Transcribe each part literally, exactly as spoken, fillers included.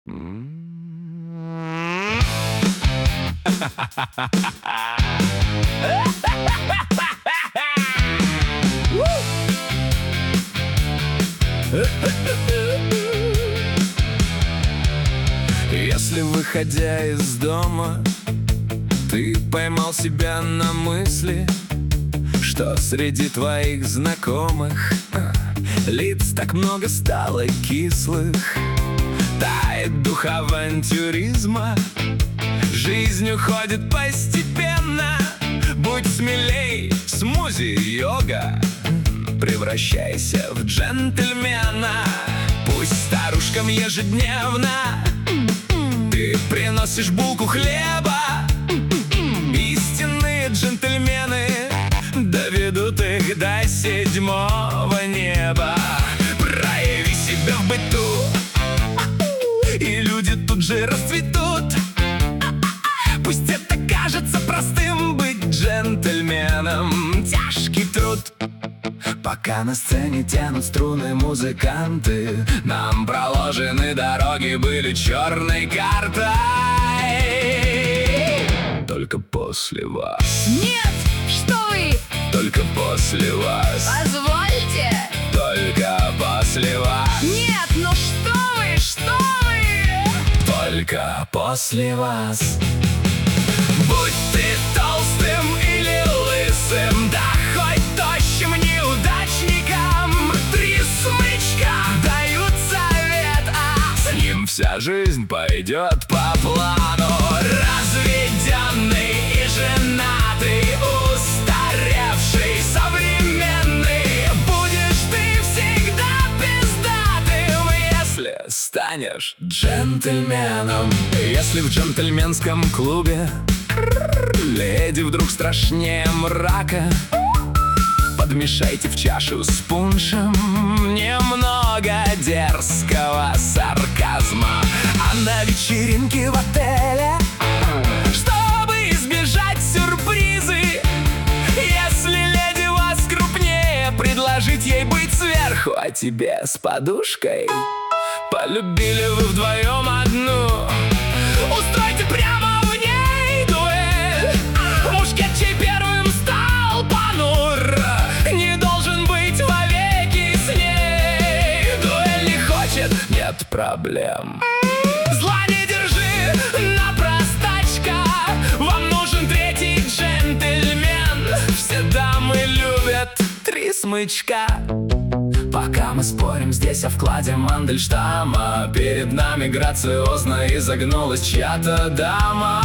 Если, выходя из дома, ты поймал себя на мысли, что среди твоих знакомых лиц так много стало кислых, тает дух авантюризма, жизнь уходит постепенно. Будь смелей, смузи, йога, превращайся в джентльмена. Пусть старушкам ежедневно ты приносишь булку хлеба, истинные джентльмены доведут их до седьмого неба. Прояви себя в быту, и люди тут же расцветут. Пусть это кажется простым, быть джентльменом тяжкий труд. Пока на сцене тянут струны музыканты, нам проложены дороги были черной картой. Только после вас. Нет, что вы! Только после вас. Позвольте! Только после вас. Нет, ну что вы, что вы! Только после вас. Будь ты толстым или лысым, да хоть тощим неудачником, три смычка дают совет, а с ним вся жизнь пойдет по плану. Разведенный и женатый, устаревший, современный, будешь ты всегда пиздатым, если станешь джентльменом. Если в джентльменском клубе леди вдруг страшнее мрака, подмешайте в чашу с пуншем немного дерзкого сарказма. А на вечеринке в отеле, чтобы избежать сюрпризы, если леди вас крупнее, предложить ей быть сверху, а тебе с подушкой. Полюбили вы вдвоем одну, устройте прямо в ней дуэль. Мушкет, чей первым стал понур, не должен быть вовеки с ней. Дуэль не хочет, нет проблем. Зла не держи, напростачка, вам нужен третий джентльмен. Все дамы любят три смычка. Пока мы спорим здесь о вкладе Мандельштама, перед нами грациозно изогнулась чья-то дама.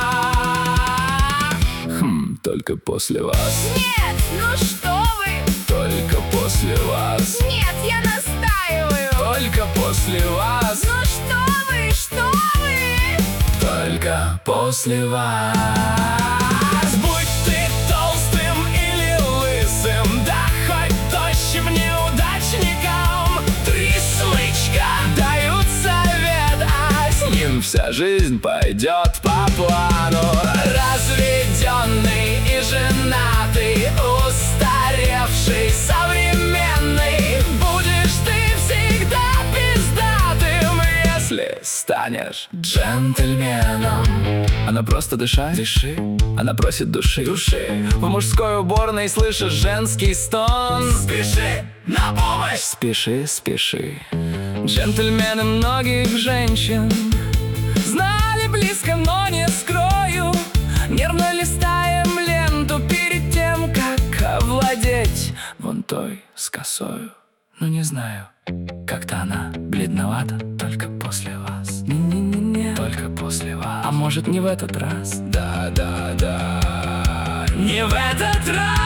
Хм, только после вас. Нет, ну что вы! Только после вас. Нет, я настаиваю! Только после вас. Ну что вы, что вы! Только после вас. Будь ты толстым или лысым, да хоть тощим неудачником, три смычка дают совет, а с ним вся жизнь пойдет по плану. Разведенный и женатый, устаревший, современный, будешь ты всегда пиздатым, если станешь джентльменом. Она просто дышать, дыши. Она просит души, души. В мужской уборной слышишь женский стон. Спеши на помощь. Спеши, спеши. Джентльмены многих женщин знали близко, но не скрою. Нервно листаем ленту перед тем, как овладеть вон той с косою. Ну не знаю, как-то она бледновата. Только после вас. Не-не-не-не. Только после вас. А может, не в этот раз? Да, да, да. Не в этот раз.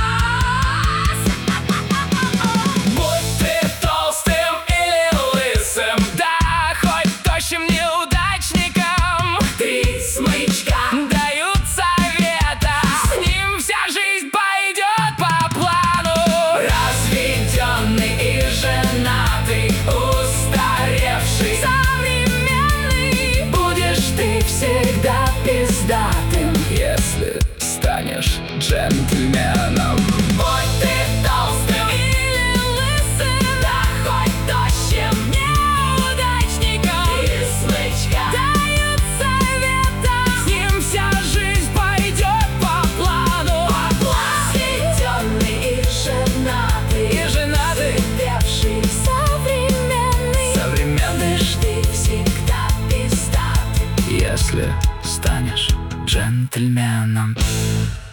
Будь ты толстым или лысым, да хоть тощим неудачником, три смычка дают совета, с ним вся жизнь пойдет по плану. Разведенный и женатый, устаревший, современный, будешь ты всегда пиздатым, если станешь джентльменом. если станешь джентльменом.